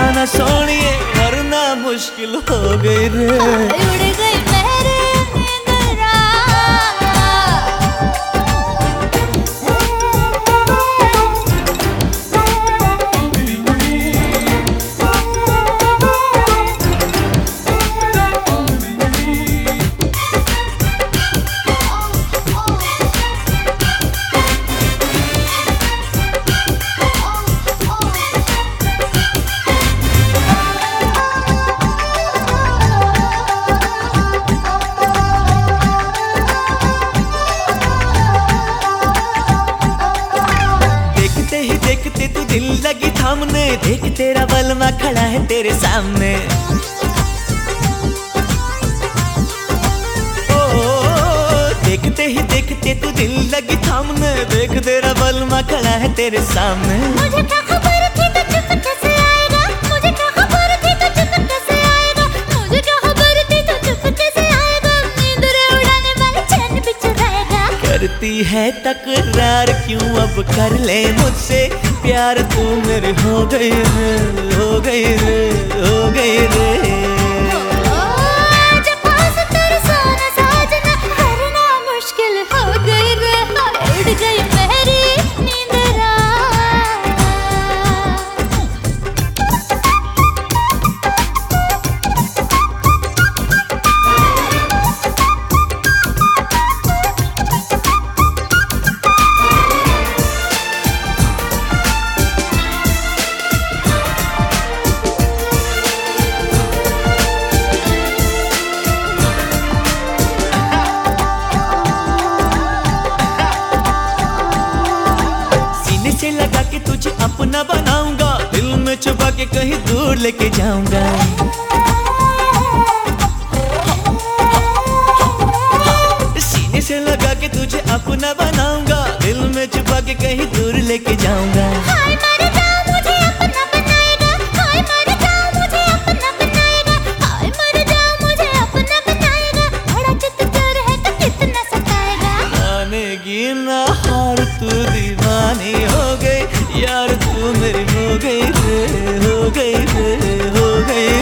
जाना सोनिए वरना मुश्किल हो गई रे। उड़ गई मेरी देखते तू दिल लगी थामने, देख तेरा बलमा खड़ा है तेरे सामने। ओ देखते ही देखते तू दिल लगी थामने, देख तेरा बलमा खड़ा है तेरे सामने। मुझे क्या खबर थी तो चुप कैसे आएगा, मुझे क्या खबर थी तो चुप कैसे आएगा, मुझे क्या खबर थी तो चुप कैसे आएगा, नींद उड़ाने वाले चैन भी चुराएगा। करती है तकरार क्यों अब कर ले मुझसे प्यार, तू मेरी हो गई रे, हो गई रे, हो गई रे। जब पास तेरे सोना साजना करना मुश्किल हो गई रे, उड़ गई मेरी नींद रात। से लगा के तुझे अपना बनाऊंगा, दिल में छुपा के कहीं दूर लेके जाऊंगा। सीने से लगा के तुझे अपना बनाऊंगा, दिल में छुपा के कहीं दूर लेके जाऊंगा। हाय मर जाऊं मुझे अपना बनाएगा, हाय मर जाऊं मुझे अपना बनाएगा, हाय मर जाऊं मुझे अपना बनाएगा, बड़ा चित चोर है तो कितना सताएगा। मानेगी ना हार तू दीवानी हो गई यार, तू मेरी हो गई रे, हो गई रे, हो गई।